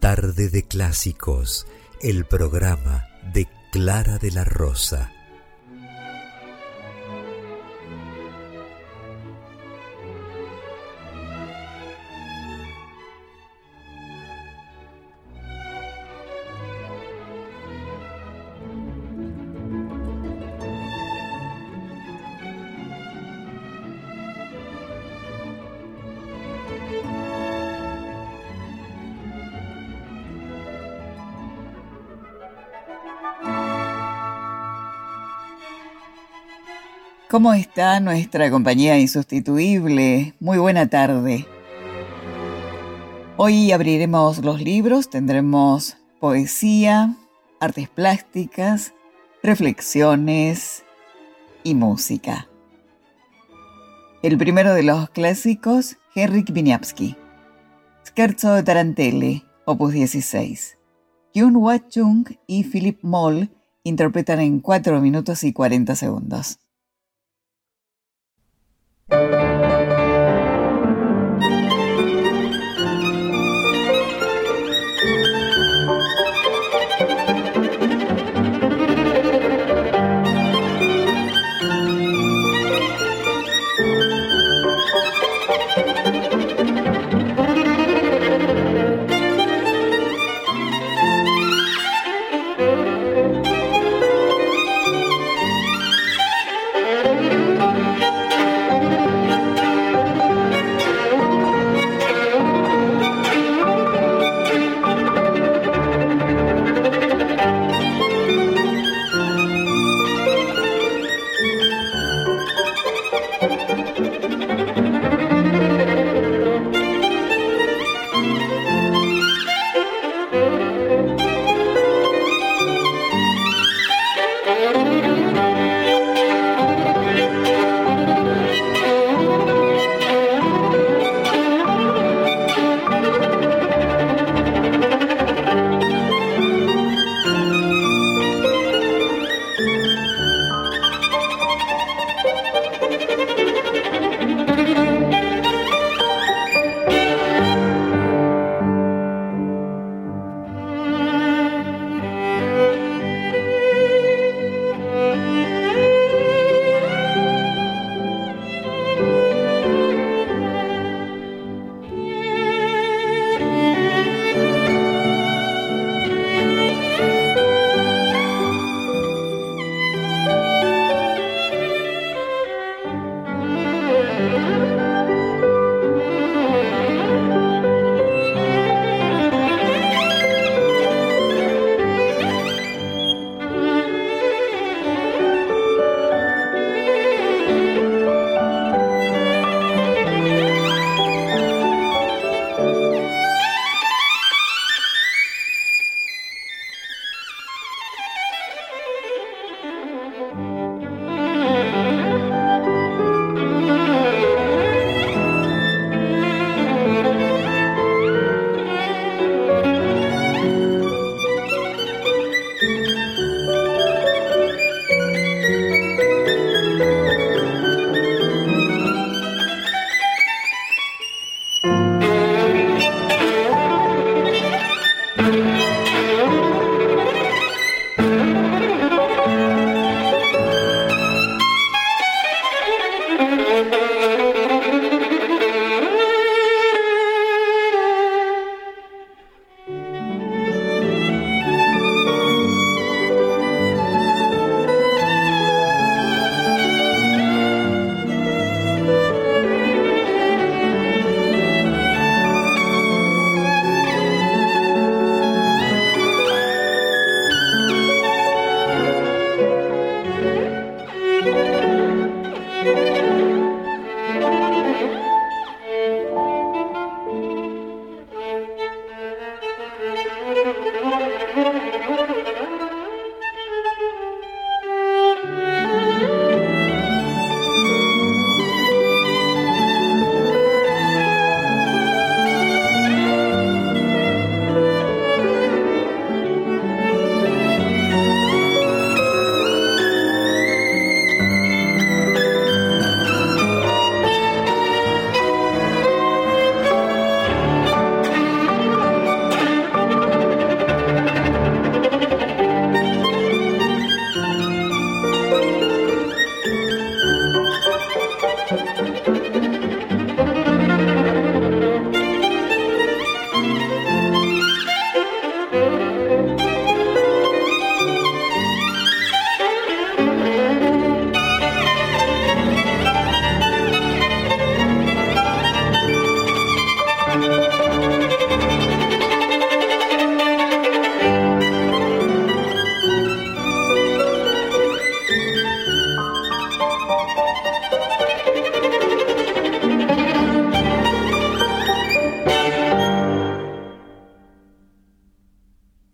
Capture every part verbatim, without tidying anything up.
Tarde de Clásicos, el programa de Clara de la Rosa. ¿Cómo está nuestra compañía insustituible? Muy buena tarde. Hoy abriremos los libros, tendremos poesía, artes plásticas, reflexiones y música. El primero de los clásicos, Henryk Wieniawski, Scherzo de Tarantelle, opus dieciséis. Kyung Hwa-chung y Philip Moll interpretan en cuatro minutos y cuarenta segundos.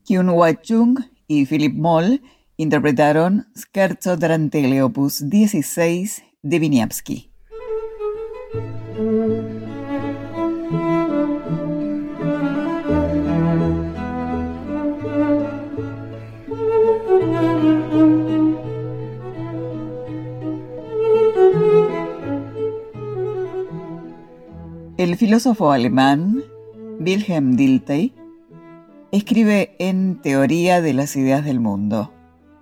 Kyung-Hwa Chung y Philip Moll interpretaron Scherzo Tarantelle opus dieciséis de Wieniawski. El filósofo alemán Wilhelm Dilthey escribe en Teoría de las ideas del mundo: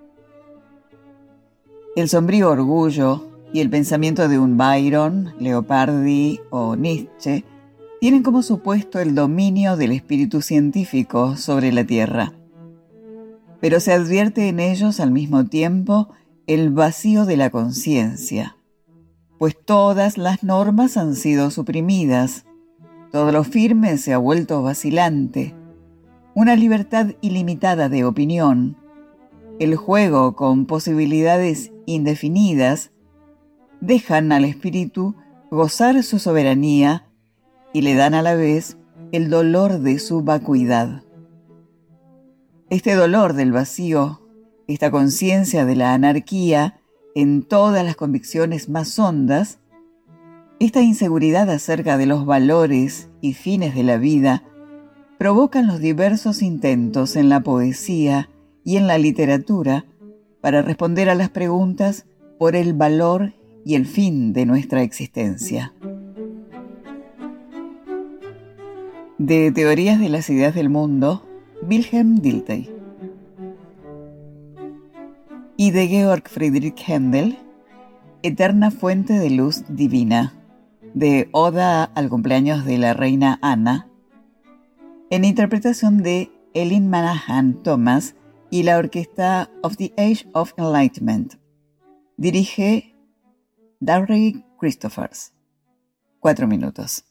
el sombrío orgullo y el pensamiento de un Byron, Leopardi o Nietzsche tienen como supuesto el dominio del espíritu científico sobre la Tierra. Pero se advierte en ellos al mismo tiempo el vacío de la conciencia, pues todas las normas han sido suprimidas, todo lo firme se ha vuelto vacilante, una libertad ilimitada de opinión, el juego con posibilidades indefinidas, dejan al espíritu gozar su soberanía y le dan a la vez el dolor de su vacuidad. Este dolor del vacío, esta conciencia de la anarquía en todas las convicciones más hondas, esta inseguridad acerca de los valores y fines de la vida, provocan los diversos intentos en la poesía y en la literatura para responder a las preguntas por el valor y el fin de nuestra existencia. De Teorías de las ideas del mundo, Wilhelm Dilthey. Y de Georg Friedrich Händel, Eterna fuente de luz divina, de Oda al cumpleaños de la reina Ana, en interpretación de Elin Manahan Thomas y la orquesta of the Age of Enlightenment. Dirige Darryl Christophers. Cuatro minutos.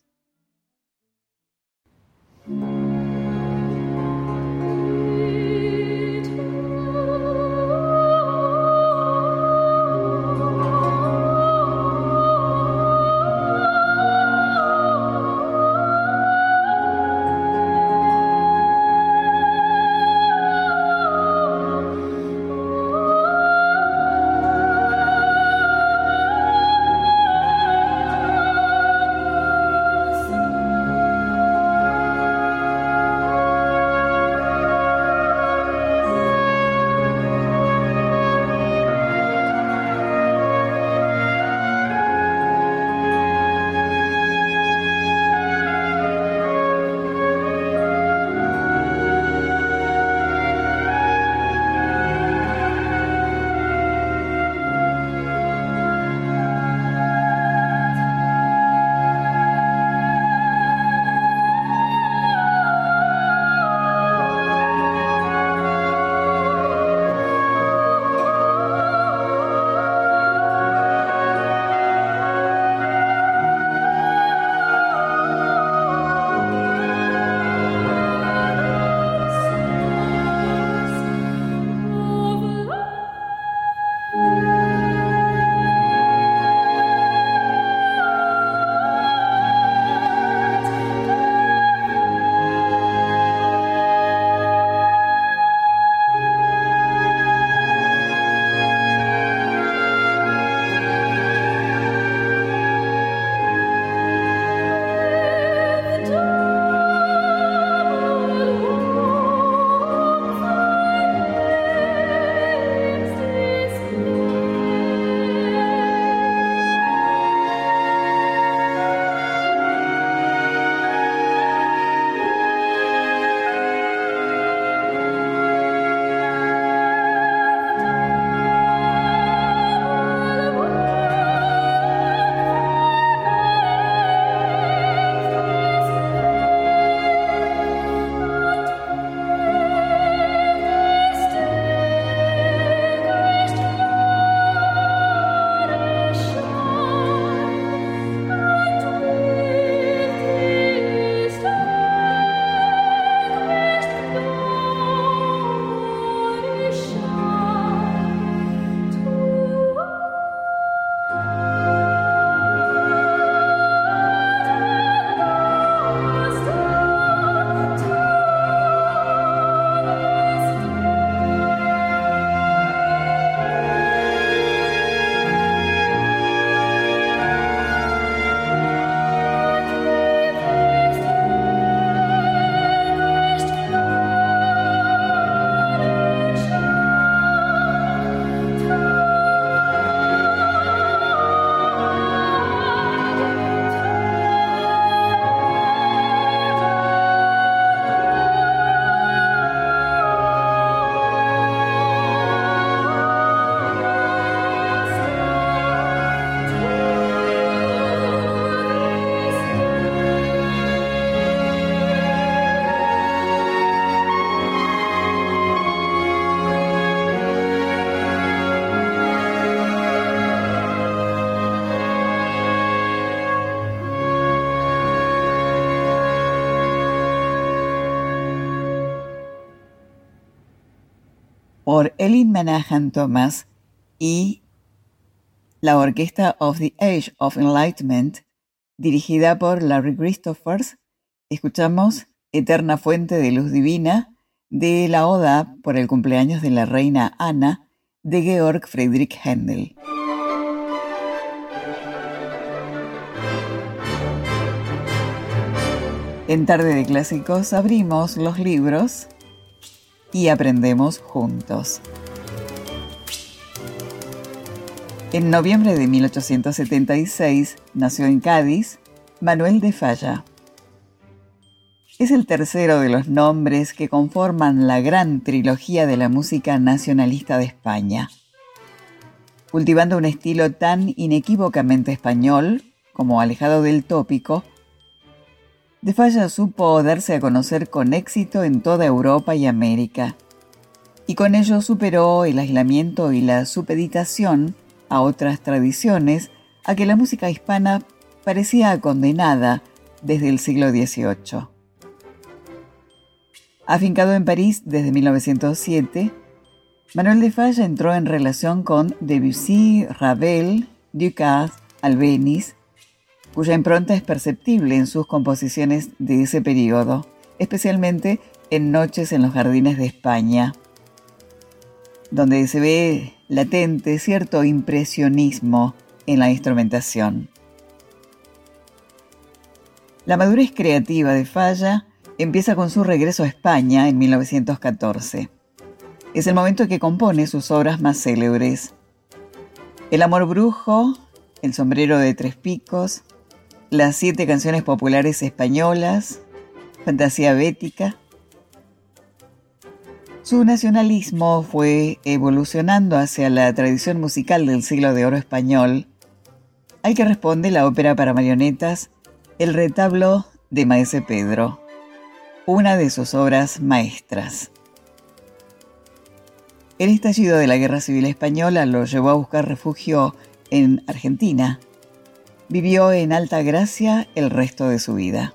por Elin Menahan Thomas y la Orquesta of the Age of Enlightenment, dirigida por Larry Christophers. Escuchamos Eterna Fuente de Luz Divina, de la Oda por el cumpleaños de la reina Ana, de Georg Friedrich Händel. En Tarde de Clásicos abrimos los libros y aprendemos juntos. En noviembre de mil ochocientos setenta y seis nació en Cádiz Manuel de Falla. Es el tercero de los nombres que conforman la gran trilogía de la música nacionalista de España. Cultivando un estilo tan inequívocamente español como alejado del tópico, de Falla supo darse a conocer con éxito en toda Europa y América, y con ello superó el aislamiento y la supeditación a otras tradiciones a que la música hispana parecía condenada desde el siglo dieciocho. Afincado en París desde mil novecientos siete, Manuel de Falla entró en relación con Debussy, Ravel, Dukas, Albéniz, cuya impronta es perceptible en sus composiciones de ese periodo, especialmente en Noches en los Jardines de España, donde se ve latente cierto impresionismo en la instrumentación. La madurez creativa de Falla empieza con su regreso a España en mil novecientos catorce. Es el momento en que compone sus obras más célebres: El amor brujo, El sombrero de tres picos, Las siete canciones populares españolas, Fantasía bética. Su nacionalismo fue evolucionando hacia la tradición musical del siglo de oro español, al que responde la ópera para marionetas El retablo de Maese Pedro, una de sus obras maestras. El estallido de la Guerra Civil Española lo llevó a buscar refugio en Argentina. Vivió en Alta Gracia el resto de su vida.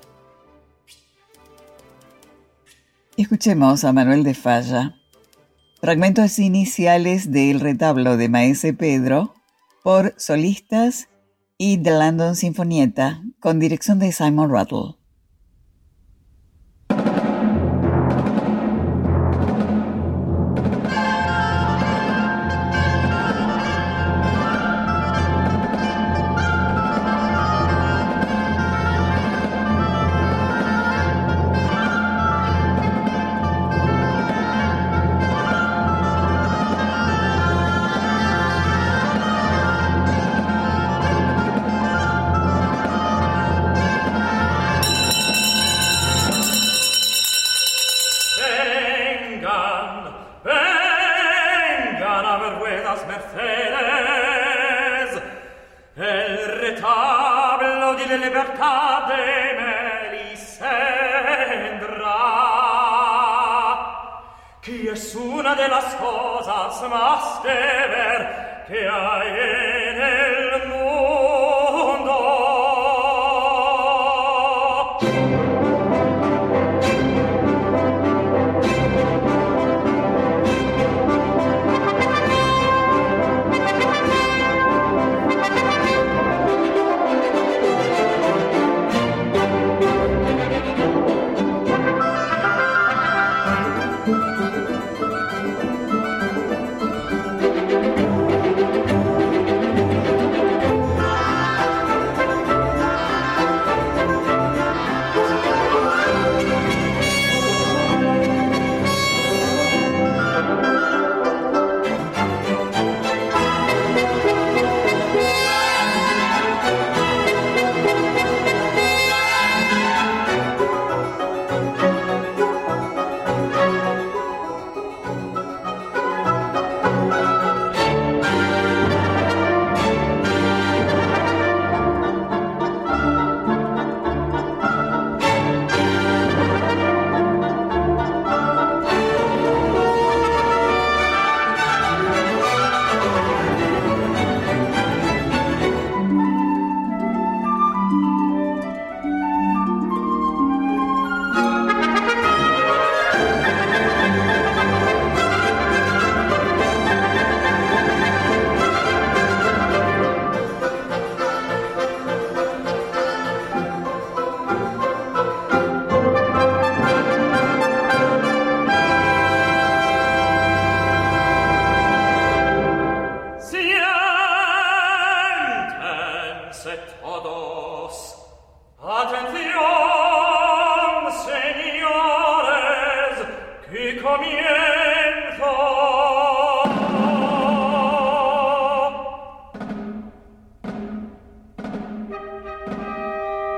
Escuchemos a Manuel de Falla, fragmentos iniciales de El retablo de Maese Pedro, por solistas y The London Sinfonietta, con dirección de Simon Rattle.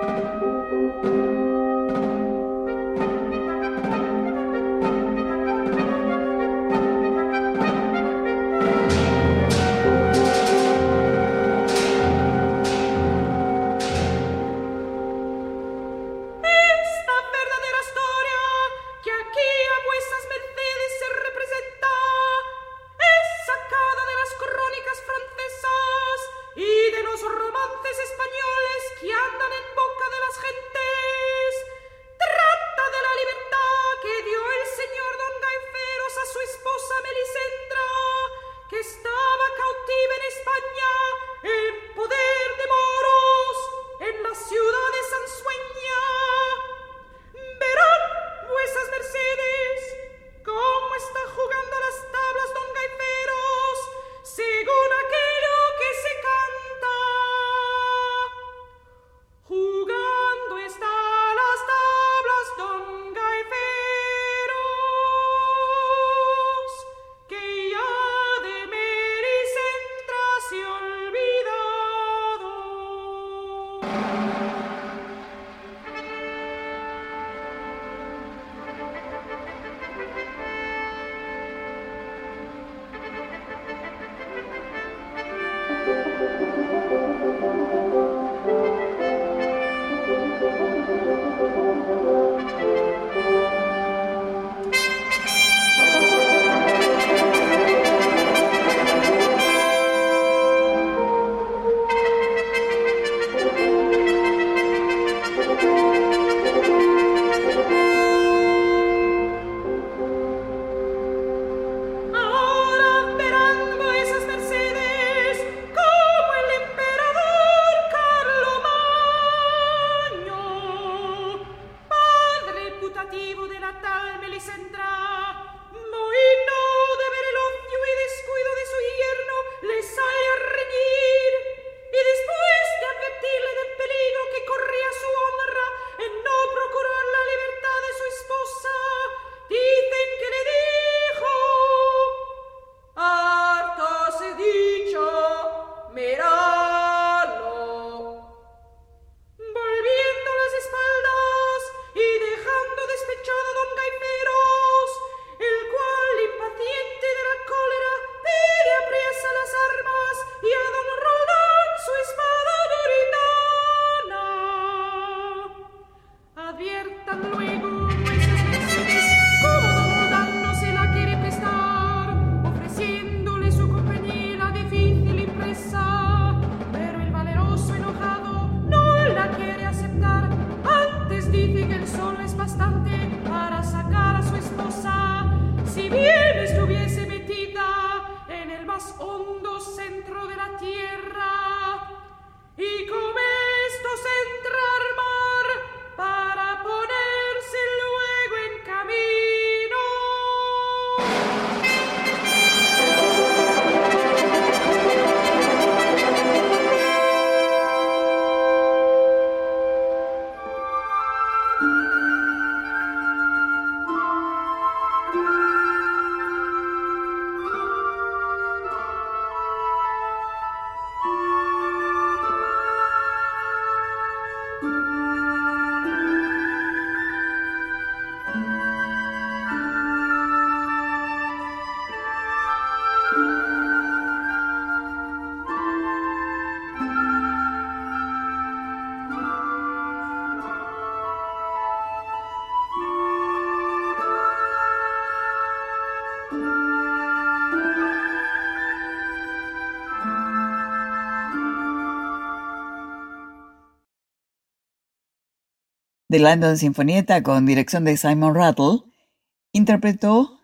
The London Sinfonietta, con dirección de Simon Rattle, interpretó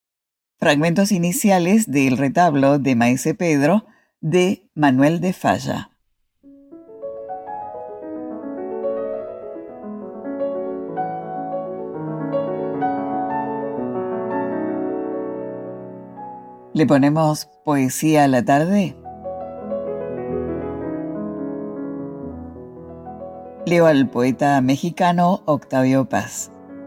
fragmentos iniciales del retablo de Maese Pedro de Manuel de Falla. ¿Le ponemos poesía a la tarde? Leo al poeta mexicano Octavio Paz.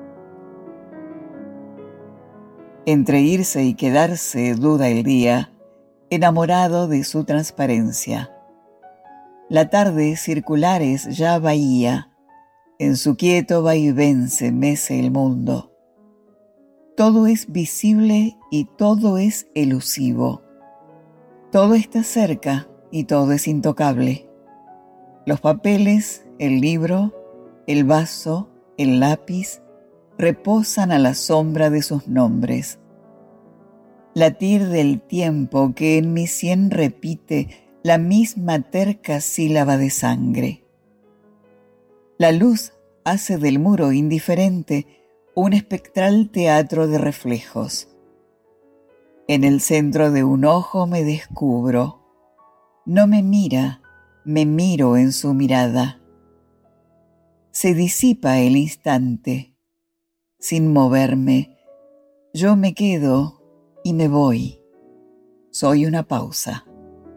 Entre irse y quedarse duda el día, enamorado de su transparencia. La tarde circulares ya bahía, En su quieto vaivén se mece el mundo. Todo es visible y todo es elusivo. Todo está cerca y todo es intocable. Los papeles, el libro, el vaso, el lápiz, reposan a la sombra de sus nombres. Latir del tiempo que en mi sien repite la misma terca sílaba de sangre. La luz hace del muro indiferente un espectral teatro de reflejos. En el centro de un ojo me descubro. No me mira, me miro en su mirada. Se disipa el instante. Sin moverme, yo me quedo y me voy. Soy una pausa.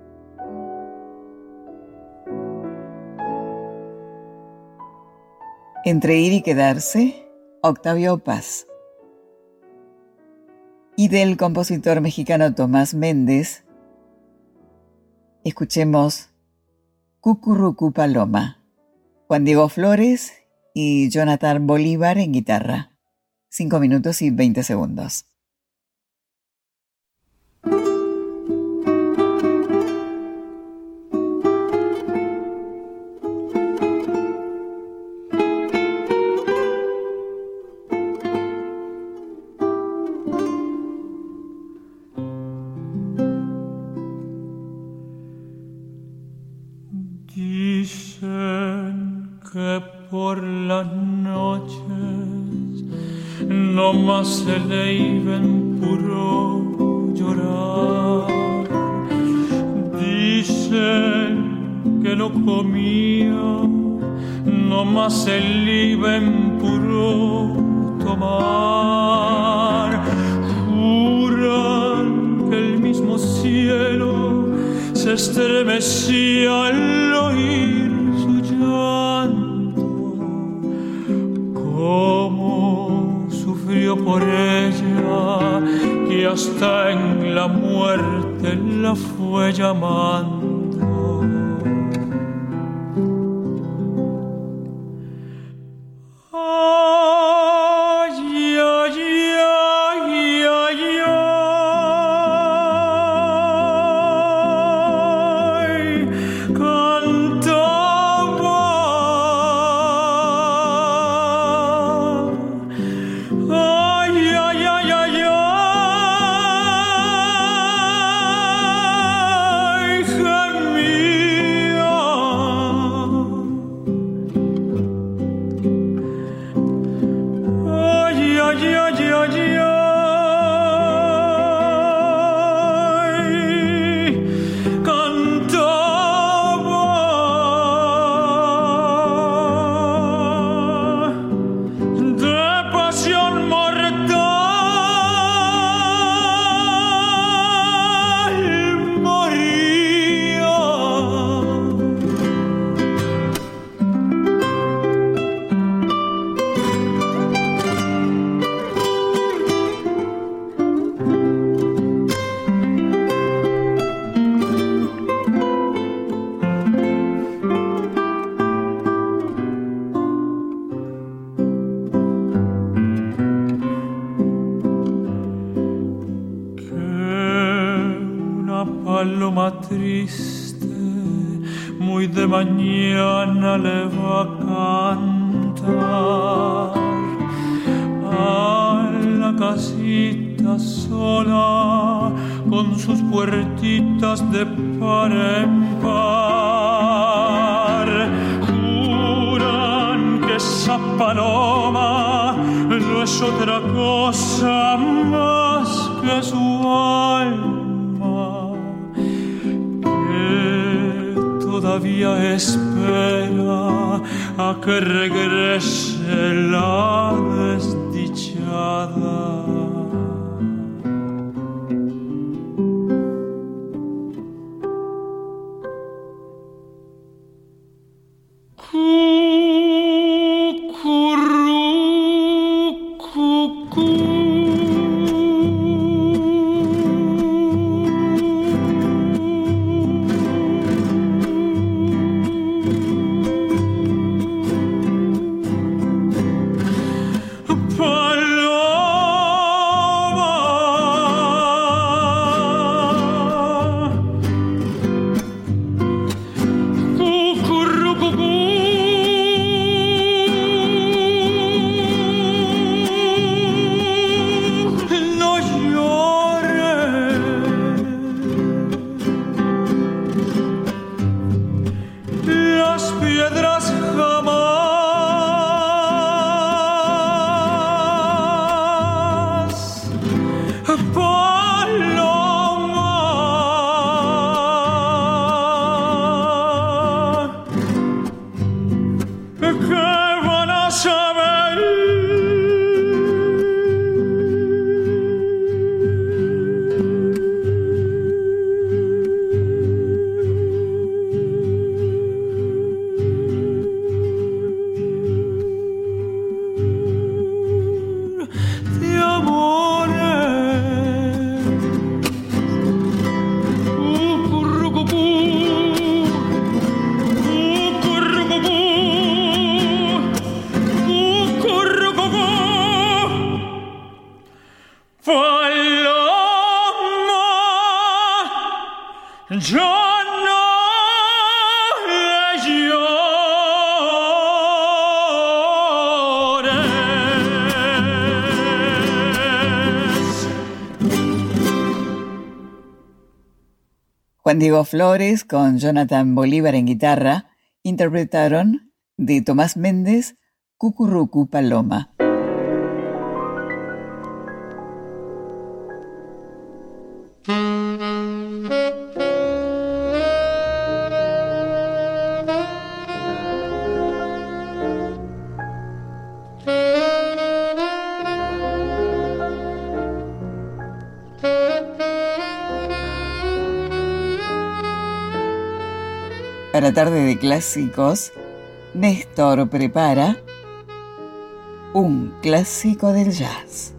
Entre ir y quedarse, Octavio Paz. Y del compositor mexicano Tomás Méndez, escuchemos Cucurrucú Paloma, Juan Diego Flores y Jonathan Bolívar en guitarra. Cinco minutos y veinte segundos. Dicen que por las noches no más se le iban puro llorar. Dicen que no comía, no más se le iban puro tomar. Juran que el mismo cielo se estremecía al oír su llanto. Cómo sufrió por ella, que hasta en la muerte la fue llamando. Paloma triste, muy de mañana le va a cantar a la casita sola con sus puertitas de par en par. Juran que esa paloma no es otra cosa más que su alma, todavía espera a que regrese la desdichada. ¿qué van a saber? De amores. Cucurrucucú, cucurrucucú, cucurrucucú. Paloma, ya no le llores. Juan Diego Flores con Jonathan Bolívar en guitarra interpretaron de Tomás Méndez Cucurrucú Paloma. Para Tarde de Clásicos, Néstor prepara un clásico del jazz.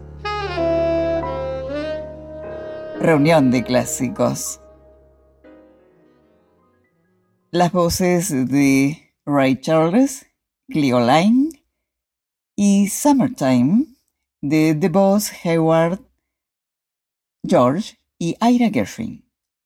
Reunión de clásicos. Las voces de Ray Charles, Cleo Laine y Summertime de DeBoss, Hayward, George y Ira Gershwin.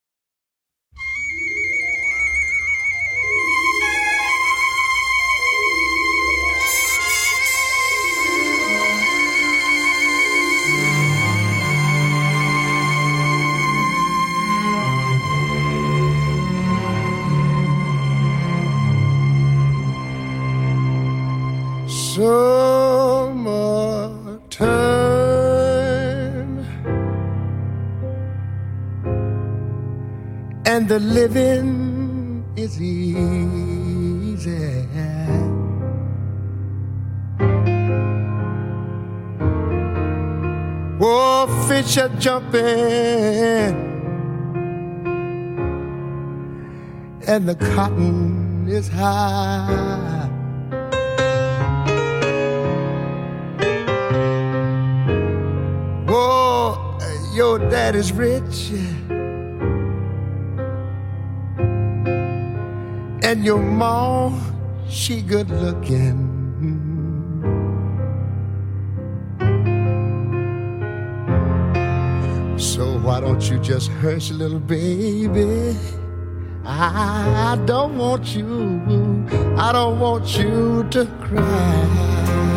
Summertime, and the living is easy. Oh, fish are jumping, and the cotton is high. Your daddy's rich, and your mom, she good looking. So why don't you just hush, little baby? I don't want you, I don't want you to cry.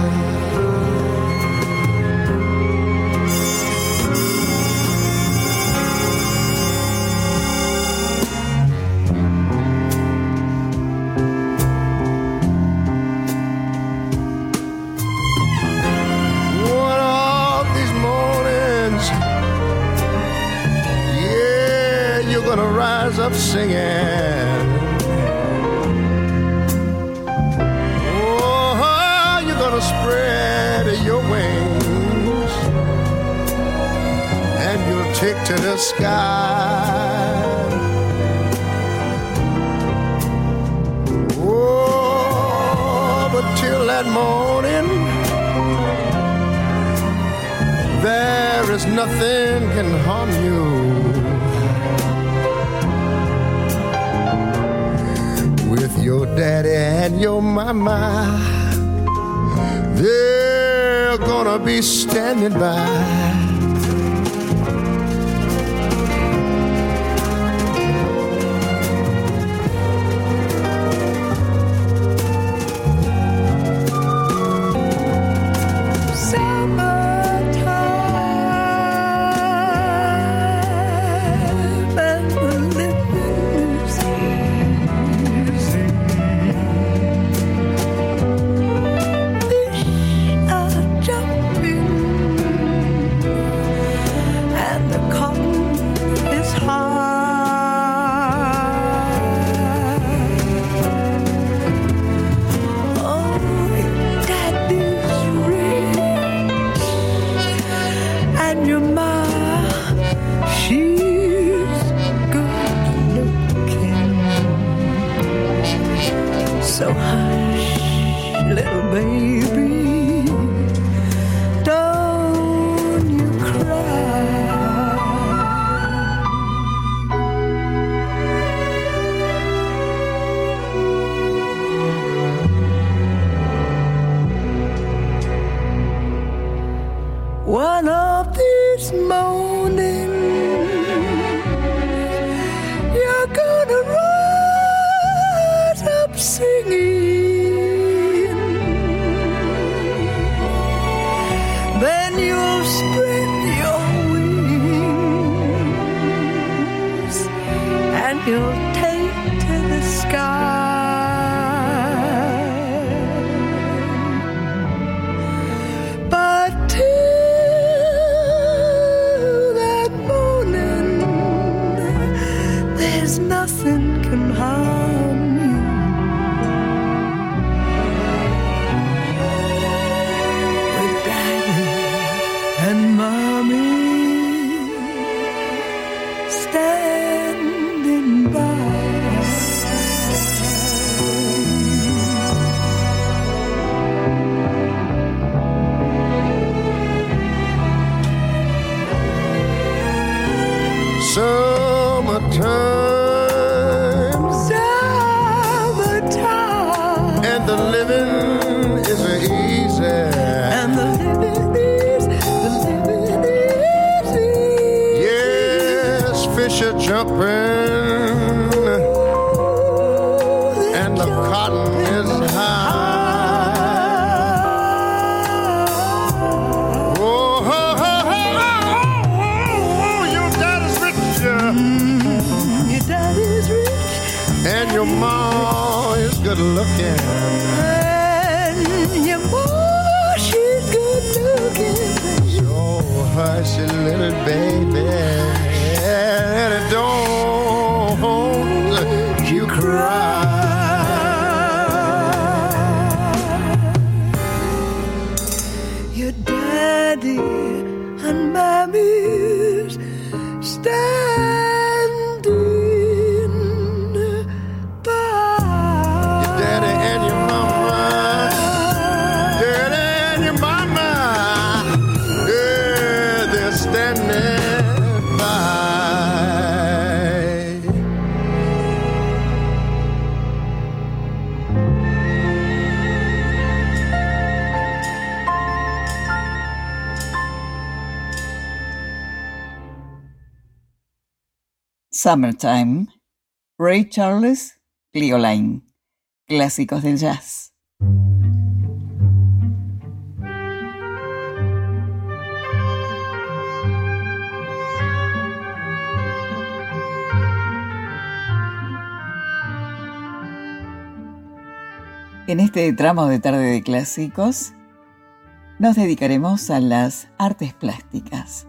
Up singing, oh, you're gonna spread your wings and you'll take to the sky. Oh, but till that morning, there is nothing can harm you. Your daddy and your mama, they're gonna be standing by. baby, don't you cry. One of these mornings you're gonna rise up singing, then you'll spread your wings and you'll take to the sky. But till that morning, there's nothing can harm you. With Daddy and Mommy standing by. Summertime, Summertime, and the living is easy. and the living is, the living is easy. Yes, fish are jumping, and the cotton is high. Oh, ho, ho, ho, oh, oh, your daddy's rich, yeah. Your daddy's rich And your mom is good looking. and your mom, she's good looking. So hush, little baby, and don't you cry. Your daddy and mommy's standing by. Daddy and your mama, daddy and your mama, yeah, they're standing by. Summertime, Ray Charles, Cleo Laine, clásicos del jazz. En este tramo de tarde de clásicos, nos dedicaremos a las artes plásticas.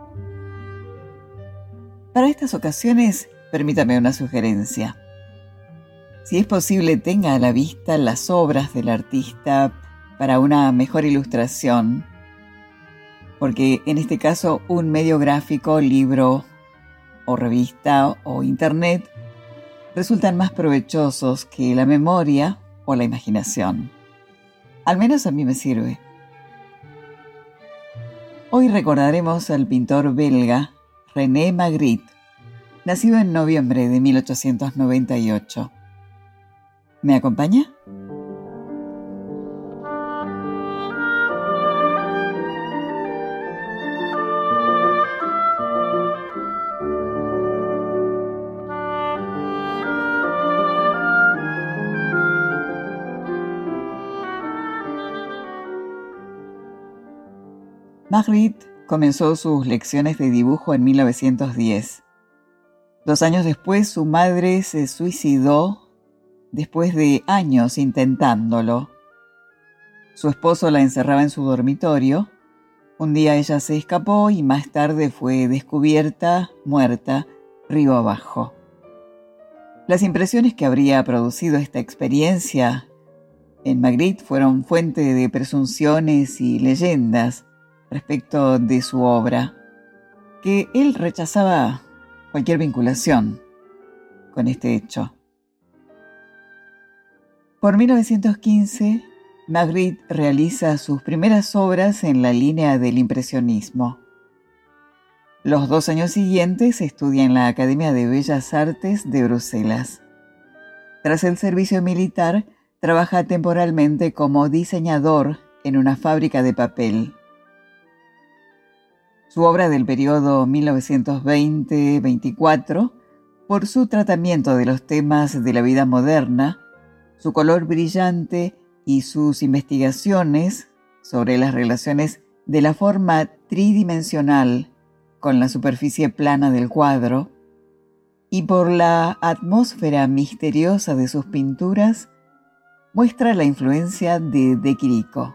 Para estas ocasiones, permítame una sugerencia. Si es posible, tenga a la vista las obras del artista para una mejor ilustración, porque en este caso un medio gráfico, libro o revista o internet resultan más provechosos que la memoria o la imaginación. Al menos a mí me sirve. Hoy recordaremos al pintor belga René Magritte, nacido en noviembre de mil ochocientos noventa y ocho. ¿Me acompaña? Magritte comenzó sus lecciones de dibujo en mil novecientos diez. Dos años después, su madre se suicidó después de años intentándolo. Su esposo la encerraba en su dormitorio. Un día ella se escapó y más tarde fue descubierta, muerta, río abajo. Las impresiones que habría producido esta experiencia en Magritte fueron fuente de presunciones y leyendas respecto de su obra, que él rechazaba cualquier vinculación con este hecho. Por mil novecientos quince, Magritte realiza sus primeras obras en la línea del impresionismo. Los dos años siguientes estudia en la Academia de Bellas Artes de Bruselas. Tras el servicio militar, trabaja temporalmente como diseñador en una fábrica de papel. Su obra del periodo mil novecientos veinte a veinticuatro, por su tratamiento de los temas de la vida moderna, su color brillante y sus investigaciones sobre las relaciones de la forma tridimensional con la superficie plana del cuadro, y por la atmósfera misteriosa de sus pinturas, muestra la influencia de De Chirico.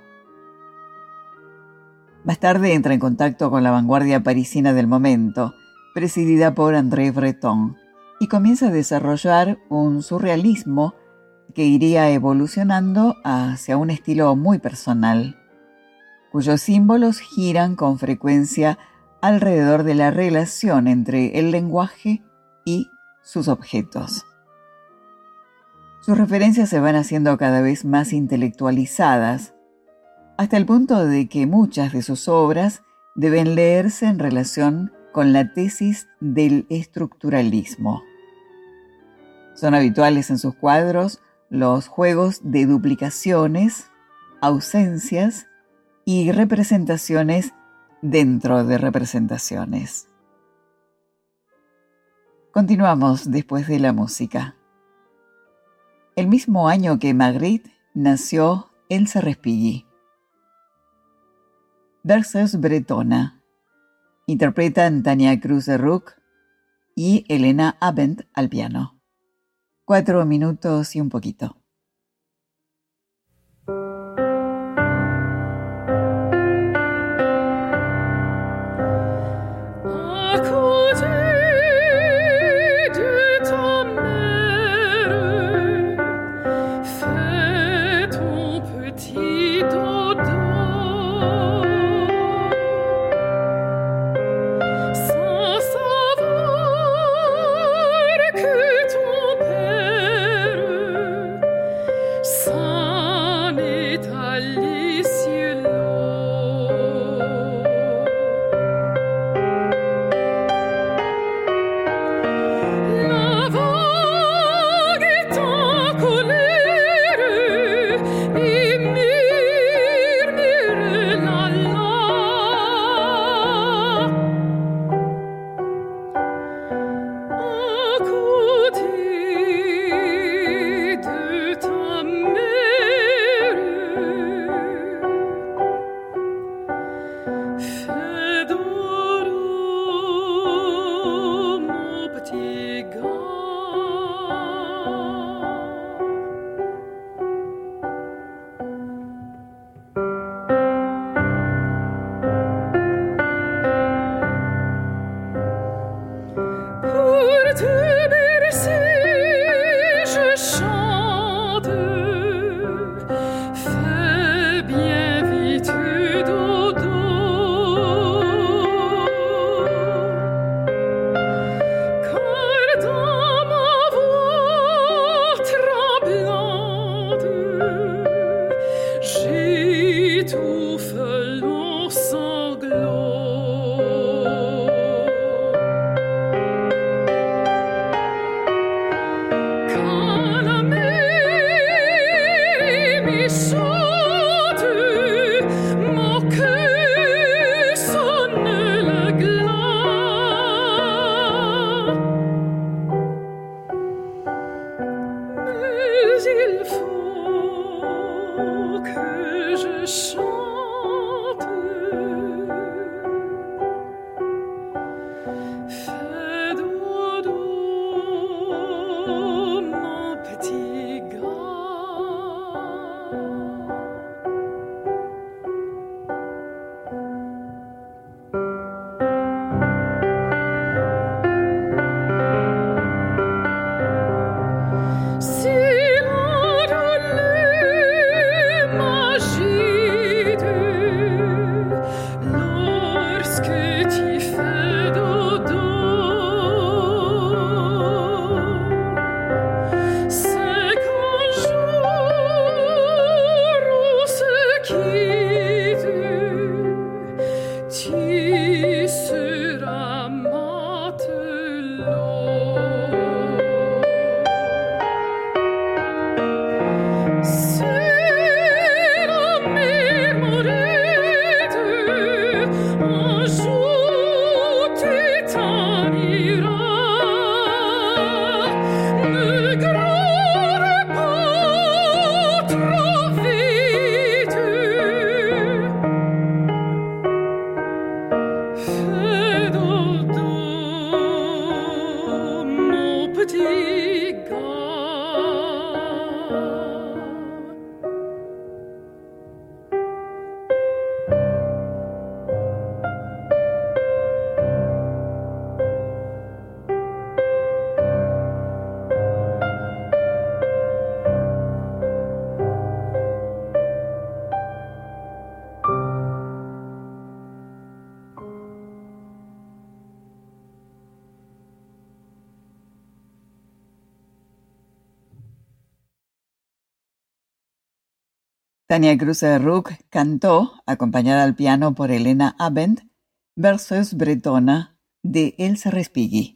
Más tarde entra en contacto con la vanguardia parisina del momento, presidida por André Breton, y comienza a desarrollar un surrealismo que iría evolucionando hacia un estilo muy personal, cuyos símbolos giran con frecuencia alrededor de la relación entre el lenguaje y sus objetos. Sus referencias se van haciendo cada vez más intelectualizadas, hasta el punto de que muchas de sus obras deben leerse en relación con la tesis del estructuralismo. Son habituales en sus cuadros los juegos de duplicaciones, ausencias y representaciones dentro de representaciones. Continuamos después de la música. El mismo año que Magritte nació Elsa Respighi. Berceuse bretona. Interpretan Tania Cruz de Ruc y Elena Abend al piano. Cuatro minutos y un poquito. Si l'on de les magie Tania Cruz-Ruck cantó, acompañada al piano por Elena Abend, Berceuse Bretona de Elsa Respighi.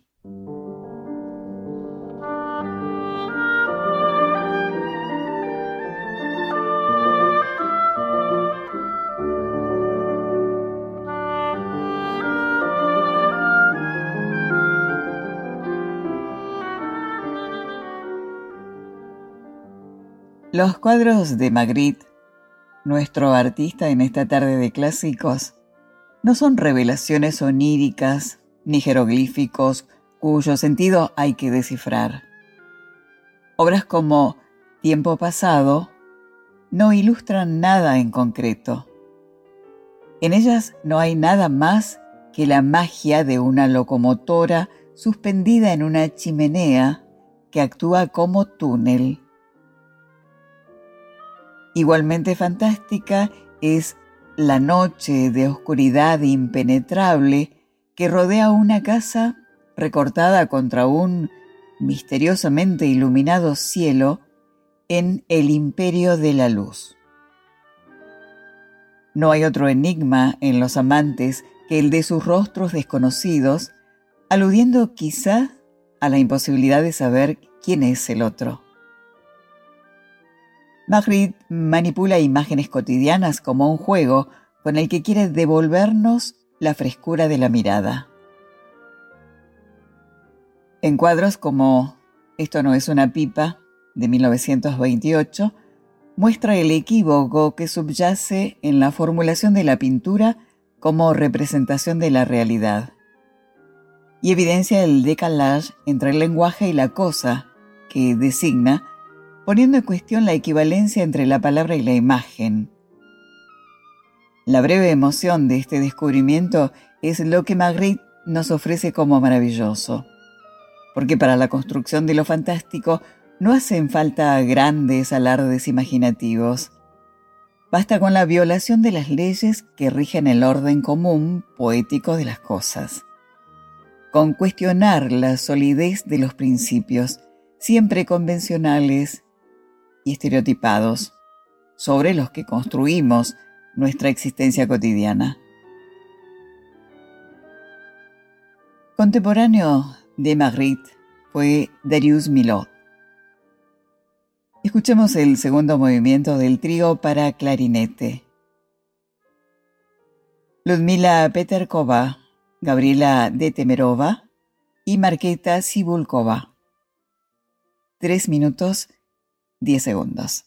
Los cuadros de Magritte, nuestro artista en esta tarde de clásicos, no son revelaciones oníricas ni jeroglíficos cuyo sentido hay que descifrar. Obras como Tiempo pasado no ilustran nada en concreto. En ellas no hay nada más que la magia de una locomotora suspendida en una chimenea que actúa como túnel. Igualmente fantástica es la noche de oscuridad impenetrable que rodea una casa recortada contra un misteriosamente iluminado cielo en el imperio de la luz. No hay otro enigma en los amantes que el de sus rostros desconocidos, aludiendo quizá a la imposibilidad de saber quién es el otro. Magritte manipula imágenes cotidianas como un juego con el que quiere devolvernos la frescura de la mirada. En cuadros como Esto no es una pipa, de mil novecientos veintiocho, muestra el equívoco que subyace en la formulación de la pintura como representación de la realidad, y evidencia el décalage entre el lenguaje y la cosa que designa, poniendo en cuestión la equivalencia entre la palabra y la imagen. La breve emoción de este descubrimiento es lo que Magritte nos ofrece como maravilloso, porque para la construcción de lo fantástico no hacen falta grandes alardes imaginativos. Basta con la violación de las leyes que rigen el orden común poético de las cosas, con cuestionar la solidez de los principios, siempre convencionales y estereotipados, sobre los que construimos nuestra existencia cotidiana. Contemporáneo de Magritte fue Darius Milhaud. Escuchemos el segundo movimiento del trío para clarinete. Ludmila Peterkova, Gabriela Detemerova y Markéta Cibulkova. Tres minutos, diez segundos.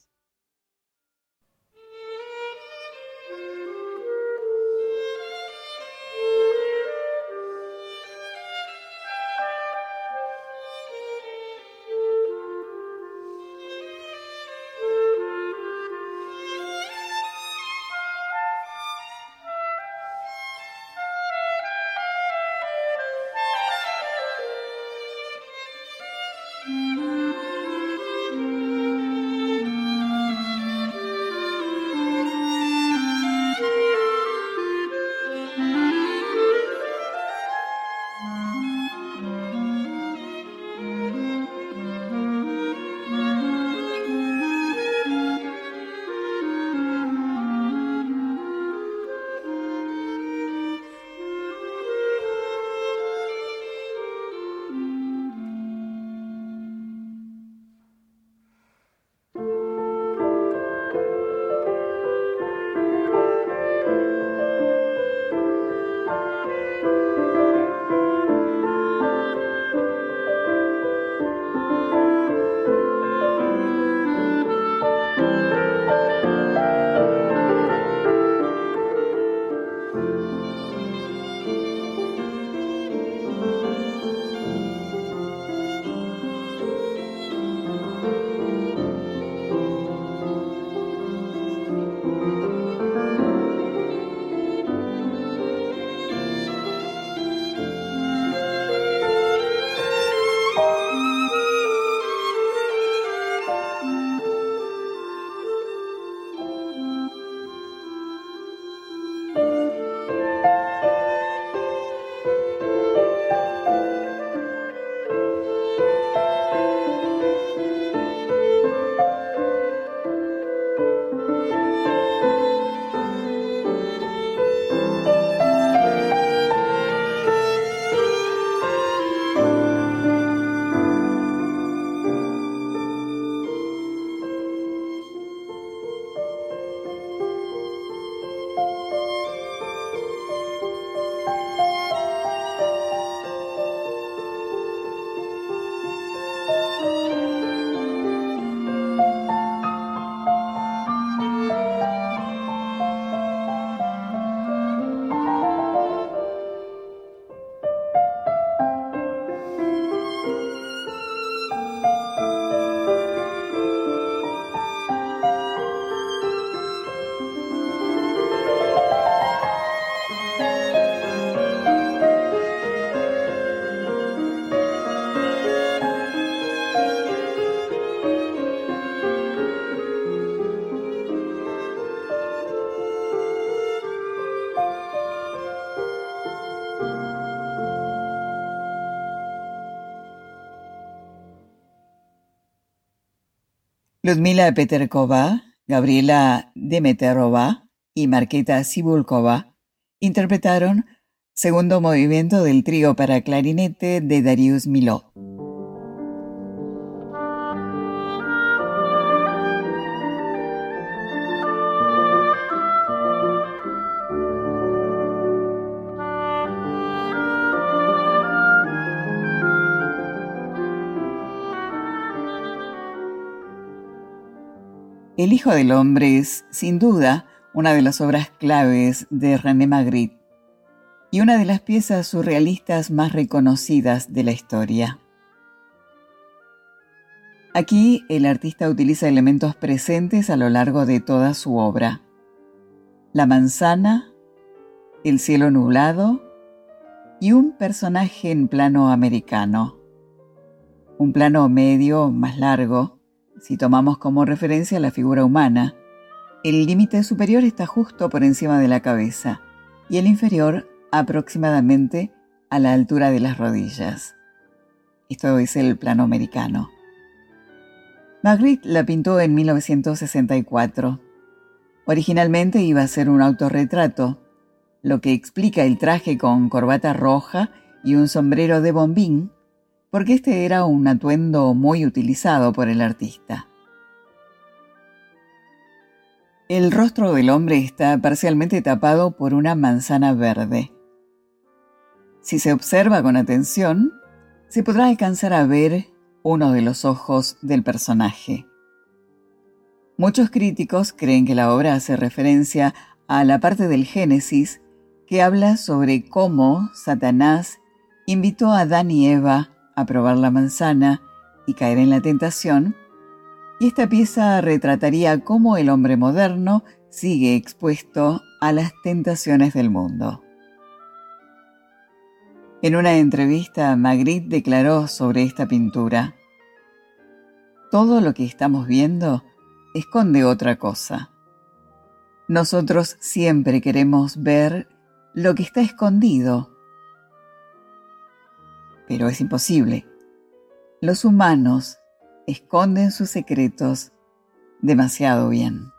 Ludmila Peterkova, Gabriela Demeterova y Marketa Sibulkova interpretaron segundo movimiento del trío para clarinete de Darius Milhaud. El Hijo del Hombre es, sin duda, una de las obras claves de René Magritte y una de las piezas surrealistas más reconocidas de la historia. Aquí el artista utiliza elementos presentes a lo largo de toda su obra: la manzana, el cielo nublado y un personaje en plano americano. Un plano medio más largo, si tomamos como referencia la figura humana. El límite superior está justo por encima de la cabeza y el inferior aproximadamente a la altura de las rodillas. Esto es el plano americano. Magritte la pintó en mil novecientos sesenta y cuatro. Originalmente iba a ser un autorretrato, lo que explica el traje con corbata roja y un sombrero de bombín, porque este era un atuendo muy utilizado por el artista. El rostro del hombre está parcialmente tapado por una manzana verde. Si se observa con atención, se podrá alcanzar a ver uno de los ojos del personaje. Muchos críticos creen que la obra hace referencia a la parte del Génesis que habla sobre cómo Satanás invitó a Adán y Eva a probar la manzana y caer en la tentación, y esta pieza retrataría cómo el hombre moderno sigue expuesto a las tentaciones del mundo. En una entrevista, Magritte declaró sobre esta pintura: todo lo que estamos viendo esconde otra cosa. Nosotros siempre queremos ver lo que está escondido, pero es imposible. Los humanos esconden sus secretos demasiado bien.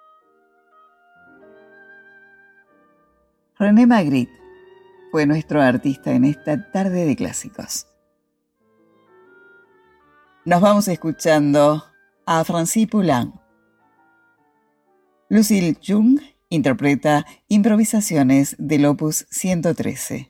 René Magritte fue nuestro artista en esta tarde de clásicos. Nos vamos escuchando a Francis Poulenc. Lucille Jung interpreta improvisaciones del opus ciento trece.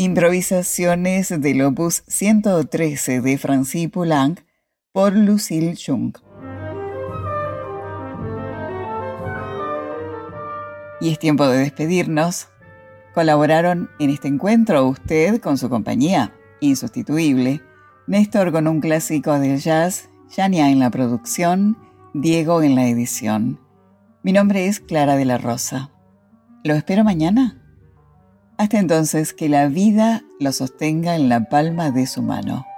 Improvisaciones del opus ciento trece de Francis Poulenc por Lucille Chung. Y es tiempo de despedirnos. Colaboraron en este encuentro usted con su compañía insustituible, Néstor con un clásico del jazz, Yania en la producción, Diego en la edición. Mi nombre es Clara de la Rosa. ¿Lo espero mañana? Hasta entonces, que la vida lo sostenga en la palma de su mano.